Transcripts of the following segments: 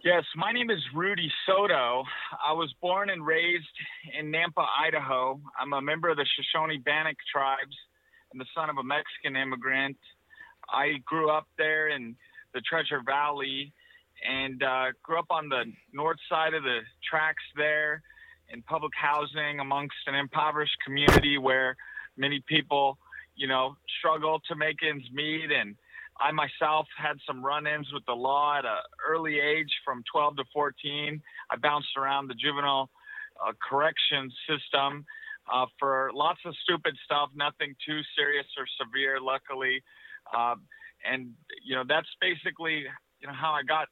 Yes, my name is Rudy Soto. I was born and raised in Nampa, Idaho. I'm a member of the Shoshone-Bannock tribes and the son of a Mexican immigrant. I grew up there in the Treasure Valley and grew up on the north side of the tracks there in public housing amongst an impoverished community where many people, struggle to make ends meet. And I myself had some run-ins with the law at an early age from 12 to 14. I bounced around the juvenile correction system for lots of stupid stuff, nothing too serious or severe, luckily. And that's basically, how I got,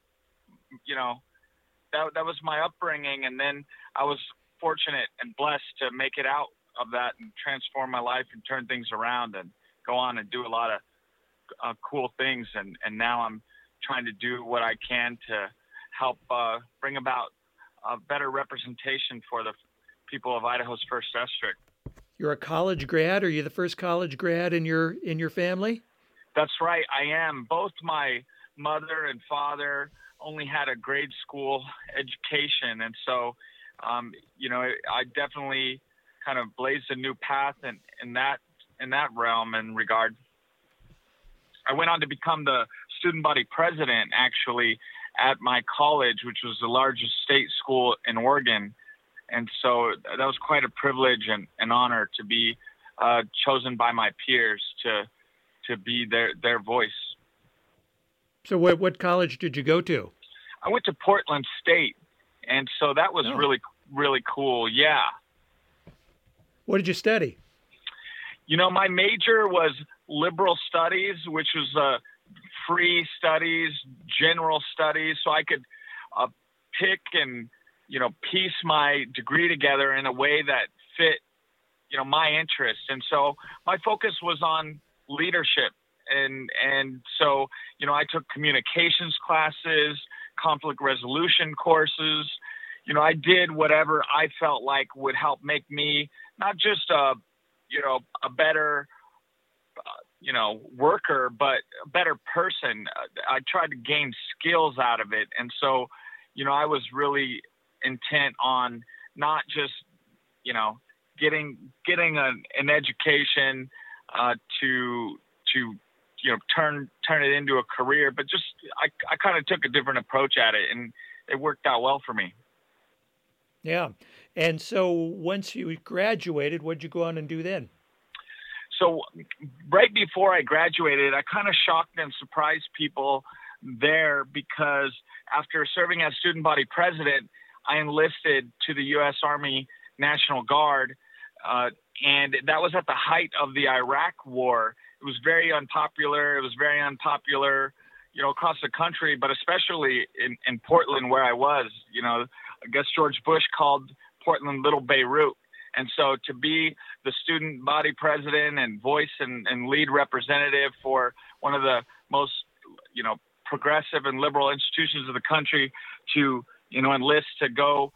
that was my upbringing. And then I was fortunate and blessed to make it out of that and transform my life and turn things around and go on and do a lot of cool things. And now I'm trying to do what I can to help bring about a better representation for the people of Idaho's First District. You're a college grad. Are you the first college grad in your family? That's right. I am. Both my mother and father only had a grade school education. And so, I definitely kind of blazed a new path in that realm and regard. I went on to become the student body president, actually, at my college, which was the largest state school in Oregon. And so that was quite a privilege and an honor to be chosen by my peers to be their voice. So what college did you go to? I went to Portland State, and so that was really, really cool. Yeah. What did you study? My major was liberal studies, which was free studies, general studies, so I could pick and, piece my degree together in a way that fit, my interests. And so my focus was on leadership. And so, I took communications classes, conflict resolution courses. I did whatever I felt like would help make me not just a better, worker, but a better person. I tried to gain skills out of it. And so, I was really intent on not just, getting an education to turn it into a career, but just I kind of took a different approach at it, and it worked out well for me. Yeah. And so once you graduated, what did you go on and do then? So right before I graduated, I kind of shocked and surprised people there because after serving as student body president, I enlisted to the U.S. Army National Guard, and that was at the height of the Iraq War. It was very unpopular. Across the country, but especially in Portland where I was. I guess George Bush called Portland Little Beirut. And so to be the student body president and voice and lead representative for one of the most, progressive and liberal institutions of the country to, enlist to go,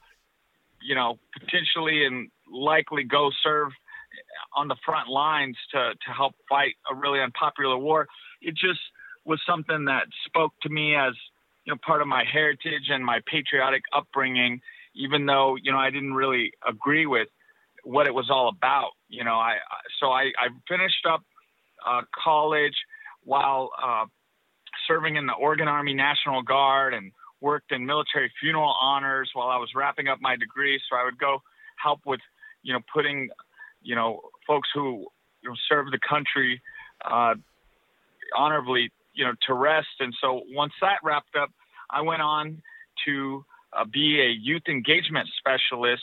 potentially and likely go serve on the front lines to help fight a really unpopular war. It just was something that spoke to me as, part of my heritage and my patriotic upbringing, even though, I didn't really agree with what it was all about. I finished up college while serving in the Oregon Army National Guard and worked in military funeral honors while I was wrapping up my degree. So I would go help with, putting, folks who serve the country honorably, to rest. And so once that wrapped up, I went on to be a youth engagement specialist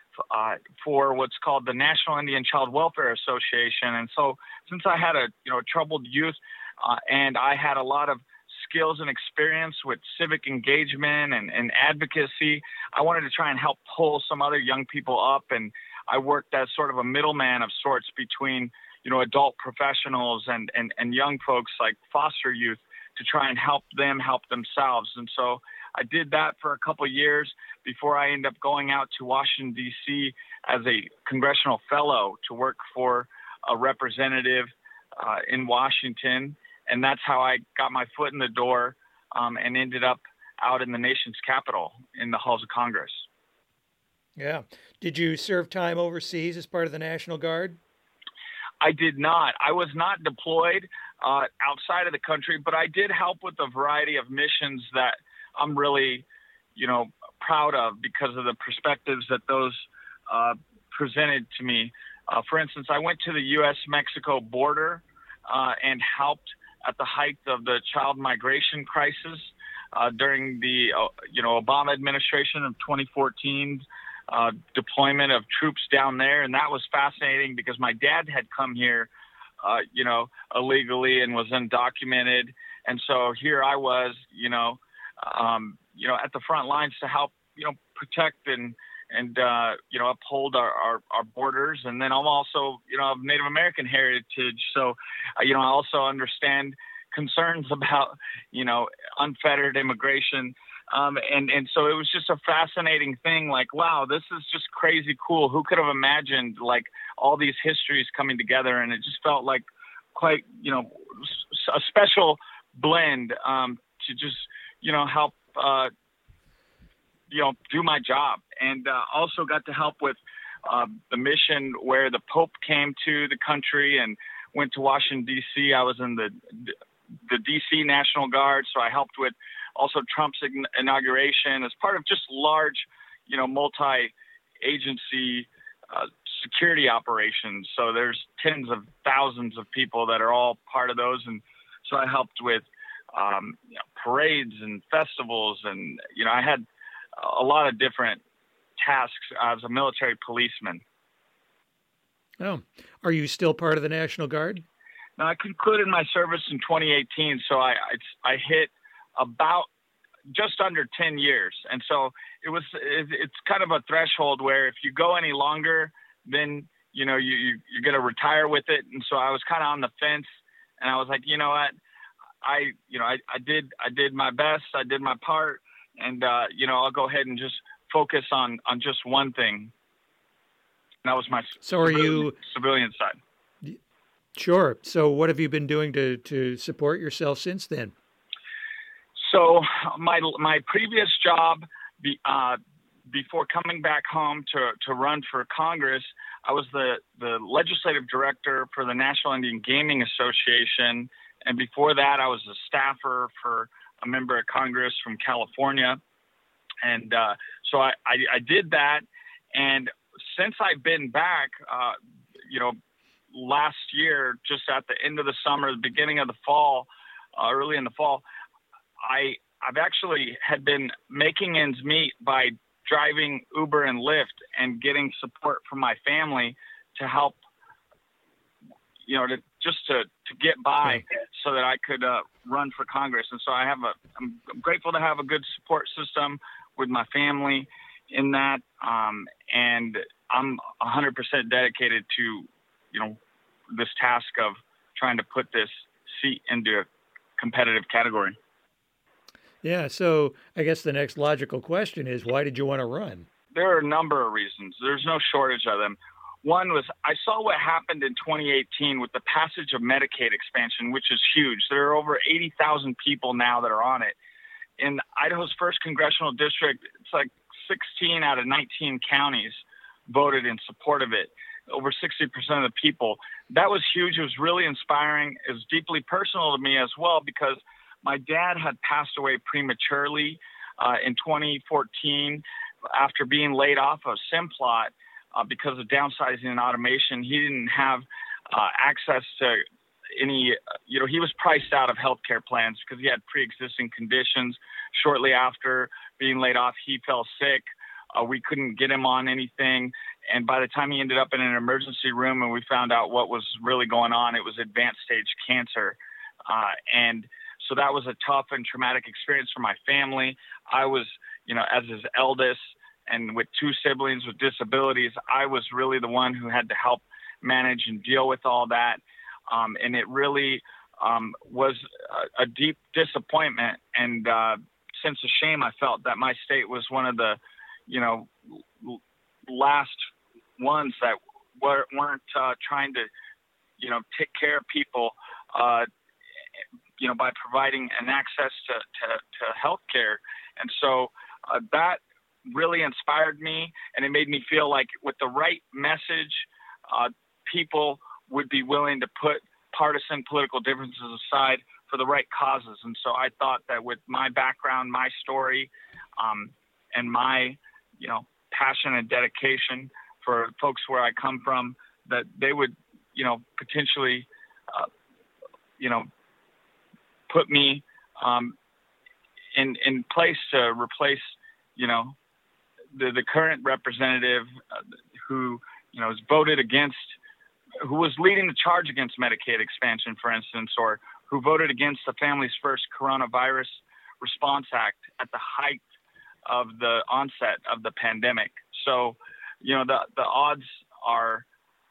for what's called the National Indian Child Welfare Association. And so since I had a troubled youth and I had a lot of skills and experience with civic engagement and advocacy, I wanted to try and help pull some other young people up. And I worked as sort of a middleman of sorts between adult professionals and young folks like foster youth to try and help them help themselves. And so I did that for a couple of years before I ended up going out to Washington, D.C. as a congressional fellow to work for a representative in Washington. And that's how I got my foot in the door and ended up out in the nation's capital in the halls of Congress. Yeah. Did you serve time overseas as part of the National Guard? I did not. I was not deployed outside of the country, but I did help with a variety of missions that I'm really, proud of because of the perspectives that those presented to me. For instance, I went to the U.S.-Mexico border and helped at the height of the child migration crisis during the, Obama administration of 2014. Deployment of troops down there. And that was fascinating because my dad had come here, illegally and was undocumented. And so here I was, at the front lines to help, protect and uphold our borders. And then I'm also, of Native American heritage. So, I also understand concerns about, unfettered immigration. And so it was just a fascinating thing. Like, wow, this is just crazy cool. Who could have imagined like all these histories coming together? And it just felt like quite, a special blend to just, help, do my job. And also got to help with the mission where the Pope came to the country and went to Washington, D.C. I was in the D.C. National Guard, so I helped with also Trump's inauguration as part of just large, multi-agency security operations. So there's tens of thousands of people that are all part of those. And so I helped with parades and festivals. And, I had a lot of different tasks as a military policeman. Oh, are you still part of the National Guard? Now, I concluded my service in 2018, so I hit about just under 10 years. And so it's kind of a threshold where if you go any longer, then, you're going to retire with it. And so I was kind of on the fence, and I was like, you know what, I did my best. I did my part, and, I'll go ahead and just focus on just one thing. And that was my civilian side. Sure. So what have you been doing to support yourself since then? So my previous job before coming back home to run for Congress, I was the legislative director for the National Indian Gaming Association. And before that, I was a staffer for a member of Congress from California. And so I did that. And since I've been back, last year, just at the end of the summer, the beginning of the fall, early in the fall, I've actually had been making ends meet by driving Uber and Lyft and getting support from my family to help, to get by so that I could run for Congress. And so I'm grateful to have a good support system with my family in that. And I'm 100% dedicated to, this task of trying to put this seat into a competitive category. Yeah, so I guess the next logical question is, why did you want to run? There are a number of reasons. There's no shortage of them. One was I saw what happened in 2018 with the passage of Medicaid expansion, which is huge. There are over 80,000 people now that are on it. In Idaho's 1st congressional district, it's like 16 out of 19 counties voted in support of it. Over 60% of the people. That was huge. It was really inspiring. It was deeply personal to me as well because my dad had passed away prematurely in 2014 after being laid off of Simplot because of downsizing and automation. He didn't have access to any, he was priced out of healthcare plans because he had pre-existing conditions. Shortly after being laid off, he fell sick. We couldn't get him on anything. And by the time he ended up in an emergency room and we found out what was really going on, it was advanced stage cancer. And so that was a tough and traumatic experience for my family. I was, as his eldest and with 2 siblings with disabilities, I was really the one who had to help manage and deal with all that. And it really was a deep disappointment and sense of shame. I felt that my state was one of the, last ones that weren't trying to, take care of people, by providing an access to health care. And so that really inspired me, and it made me feel like with the right message, people would be willing to put partisan political differences aside for the right causes. And so I thought that with my background, my story, and my, passion and dedication for folks where I come from, that they would, potentially, put me in place to replace, the current representative who, is voted against, who was leading the charge against Medicaid expansion, for instance, or who voted against the Families First Coronavirus Response Act at the height of the onset of the pandemic. So, the odds are,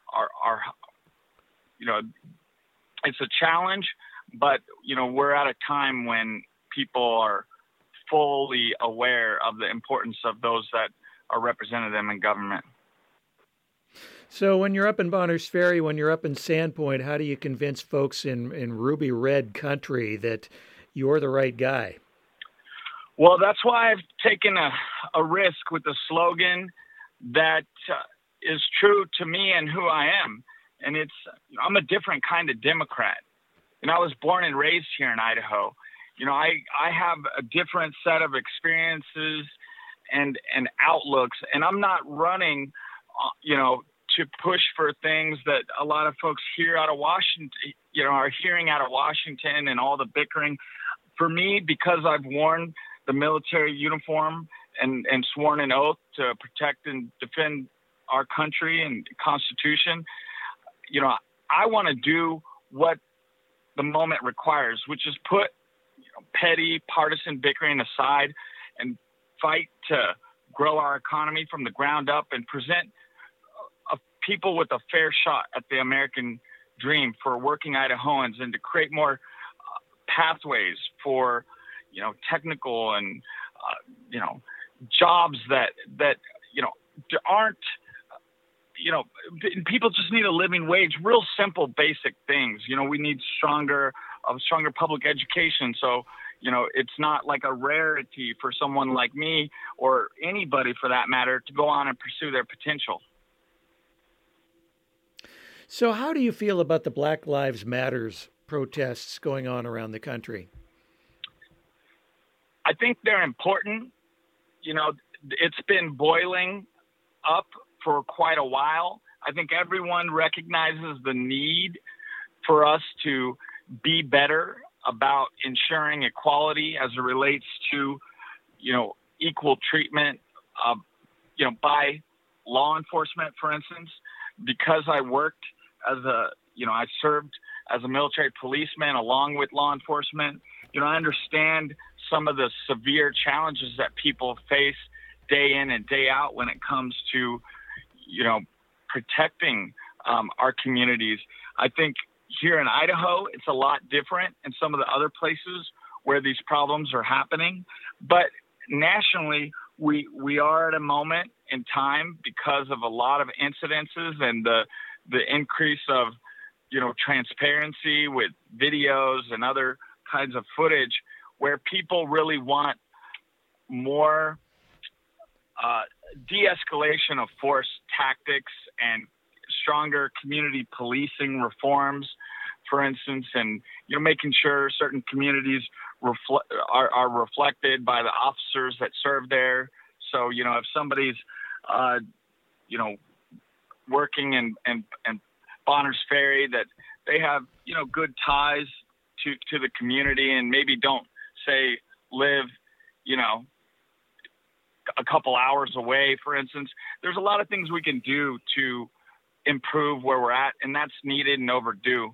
it's a challenge, but, we're at a time when people are fully aware of the importance of those that are representing them in government. So when you're up in Bonners Ferry, when you're up in Sandpoint, how do you convince folks in Ruby Red country that you're the right guy? Well, that's why I've taken a risk with the slogan that is true to me and who I am. And it's, I'm a different kind of Democrat. I was born and raised here in Idaho. I have a different set of experiences and outlooks, and I'm not running, to push for things that a lot of folks here out of Washington, are hearing out of Washington and all the bickering. For me, because I've worn the military uniform and sworn an oath to protect and defend our country and Constitution, I want to do what the moment requires, which is put petty partisan bickering aside and fight to grow our economy from the ground up and present people with a fair shot at the American dream for working Idahoans, and to create more pathways for, technical and, jobs that aren't, people just need a living wage, real simple, basic things. We need stronger public education. So, it's not like a rarity for someone like me or anybody for that matter to go on and pursue their potential. So how do you feel about the Black Lives Matters protests going on around the country? I think they're important. It's been boiling up for quite a while. I think everyone recognizes the need for us to be better about ensuring equality as it relates to, equal treatment, by law enforcement, for instance. Because I worked I served as a military policeman along with law enforcement, I understand some of the severe challenges that people face day in and day out when it comes to, protecting our communities. I think here in Idaho, it's a lot different in some of the other places where these problems are happening. But nationally, we are at a moment in time because of a lot of incidences and the increase of, transparency with videos and other kinds of footage where people really want more de-escalation of force tactics and stronger community policing reforms, for instance, and, making sure certain communities are reflected by the officers that serve there. So, if somebody's, working in Bonners Ferry, that they have, good ties to the community and maybe don't, say, live, a couple hours away, for instance. There's a lot of things we can do to improve where we're at, and that's needed and overdue.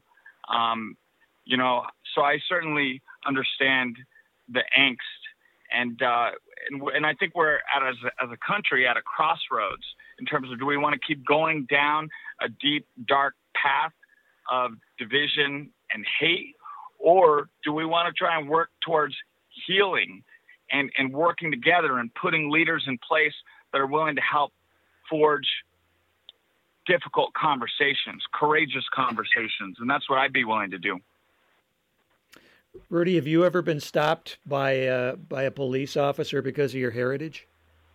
So I certainly understand the angst, and I think we're as a country at a crossroads in terms of, do we want to keep going down a deep, dark path of division and hate, or do we want to try and work towards healing and working together and putting leaders in place that are willing to help forge difficult conversations, courageous conversations? And that's what I'd be willing to do. Rudy, have you ever been stopped by a police officer because of your heritage?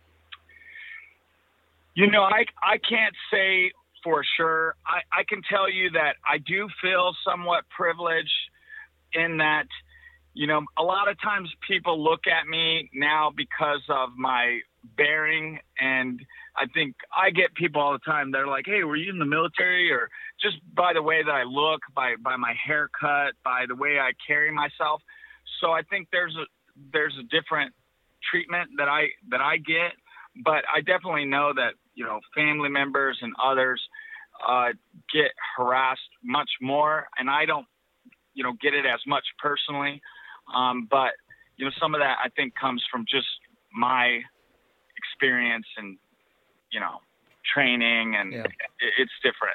I can't say for sure. I can tell you that I do feel somewhat privileged in that, a lot of times people look at me now because of my bearing. And I think I get people all the time. They're like, hey, were you in the military? Or just by the way that I look, by my haircut, by the way I carry myself. So I think there's a different treatment that I get. But I definitely know that, family members and others get harassed much more. And I don't, get it as much personally. But, some of that I think comes from just my experience and, training, and it's different.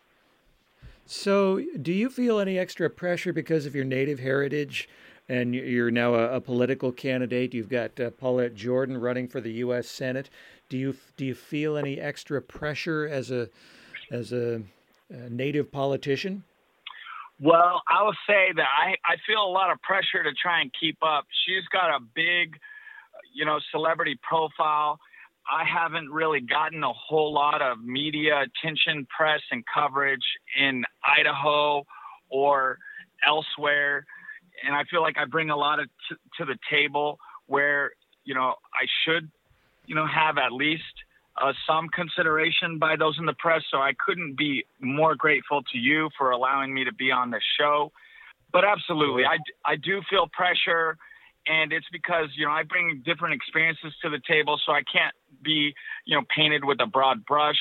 So, do you feel any extra pressure because of your native heritage? And you're now a political candidate. You've got Paulette Jordan running for the U.S. Senate. Do you feel any extra pressure as a native politician? Well, I will say that I feel a lot of pressure to try and keep up. She's got a big, celebrity profile. I haven't really gotten a whole lot of media attention, press, and coverage in Idaho or elsewhere. And I feel like I bring a lot to the table where, I should, have at least some consideration by those in the press. So I couldn't be more grateful to you for allowing me to be on the show. But absolutely, I do feel pressure. And it's because, I bring different experiences to the table. So I can't be, painted with a broad brush.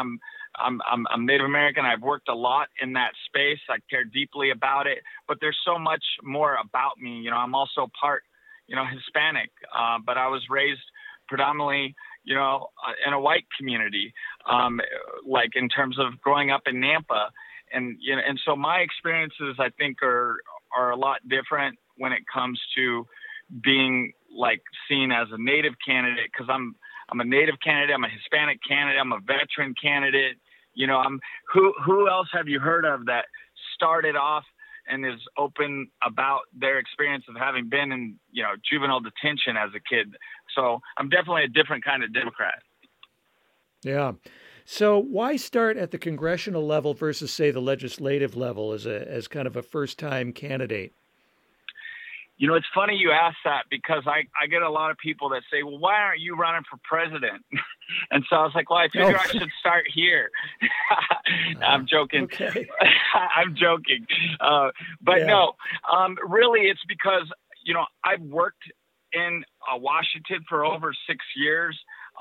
I'm Native American. I've worked a lot in that space. I care deeply about it, but there's so much more about me. I'm also part, Hispanic, but I was raised predominantly, in a white community, like in terms of growing up in Nampa. And, and so my experiences, I think, are a lot different when it comes to being like seen as a Native candidate, because I'm a Native candidate. I'm a Hispanic candidate. I'm a veteran candidate. Who else have you heard of that started off and is open about their experience of having been in, juvenile detention as a kid? So I'm definitely a different kind of Democrat. Yeah. So why start at the congressional level versus, say, the legislative level as kind of a first-time candidate? It's funny you ask that, because I get a lot of people that say, well, why aren't you running for president? And so I was like, well, I figure I should start here. I'm joking. Okay. I'm joking. But no, really it's because, I've worked in Washington for over 6 years,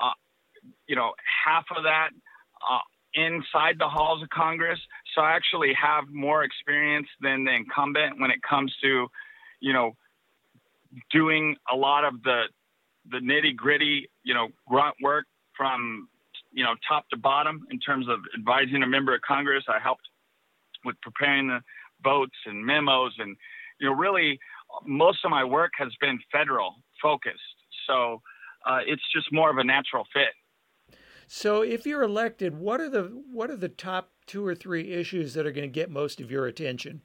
half of that inside the halls of Congress. So I actually have more experience than the incumbent when it comes to, doing a lot of the nitty gritty, grunt work from, top to bottom in terms of advising a member of Congress. I helped with preparing the votes and memos, and, really most of my work has been federal focused. So it's just more of a natural fit. So if you're elected, what are the top 2 or 3 issues that are going to get most of your attention?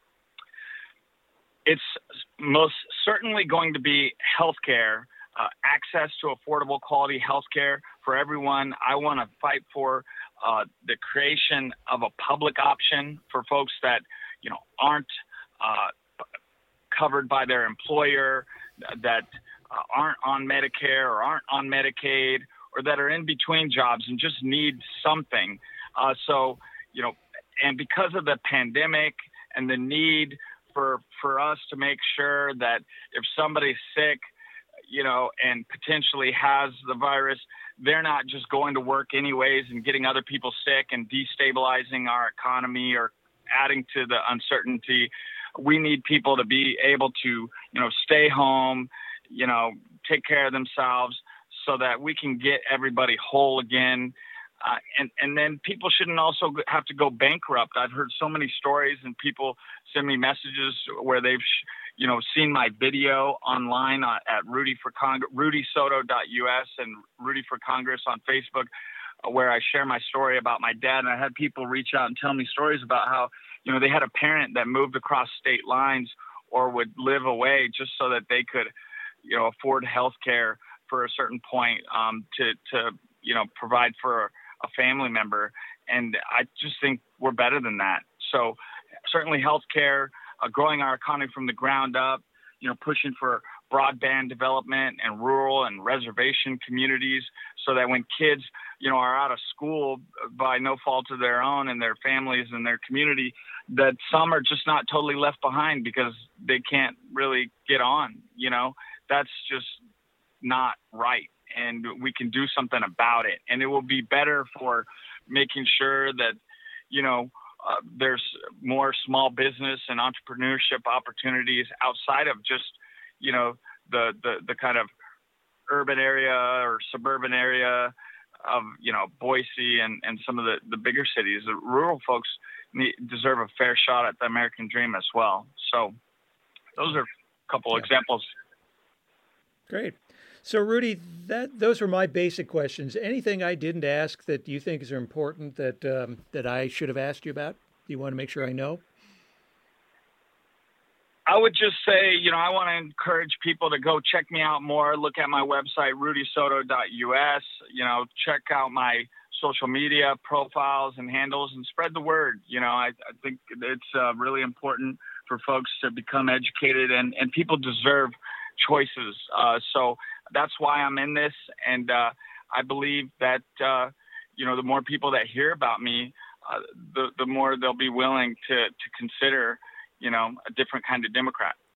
It's most certainly going to be healthcare, access to affordable quality healthcare for everyone. I want to fight for the creation of a public option for folks that, aren't covered by their employer, that aren't on Medicare or aren't on Medicaid, or that are in between jobs and just need something. And because of the pandemic and the need for us to make sure that if somebody's sick, and potentially has the virus, they're not just going to work anyways and getting other people sick and destabilizing our economy or adding to the uncertainty. We need people to be able to, stay home, take care of themselves so that we can get everybody whole again. And then people shouldn't also have to go bankrupt. I've heard so many stories, and people send me messages where they've, seen my video online at rudysoto.us and Rudy for Congress on Facebook, where I share my story about my dad. And I had people reach out and tell me stories about how, they had a parent that moved across state lines or would live away just so that they could, afford health care for a certain point, to provide for a family member. And I just think we're better than that. So certainly healthcare, growing our economy from the ground up, pushing for broadband development and rural and reservation communities so that when kids, are out of school by no fault of their own and their families and their community, that some are just not totally left behind because they can't really get on, that's just not right. And we can do something about it. And it will be better for making sure that, there's more small business and entrepreneurship opportunities outside of just, the kind of urban area or suburban area of, Boise and some of the bigger cities. The rural folks deserve a fair shot at the American dream as well. So those are a couple examples. Great. So, Rudy, those were my basic questions. Anything I didn't ask that you think is important that I should have asked you about? Do you want to make sure I know? I would just say, I want to encourage people to go check me out more. Look at my website, rudysoto.us. Check out my social media profiles and handles and spread the word. I think it's really important for folks to become educated, and people deserve choices. So that's why I'm in this. And I believe that, the more people that hear about me, the more they'll be willing to consider, a different kind of Democrat.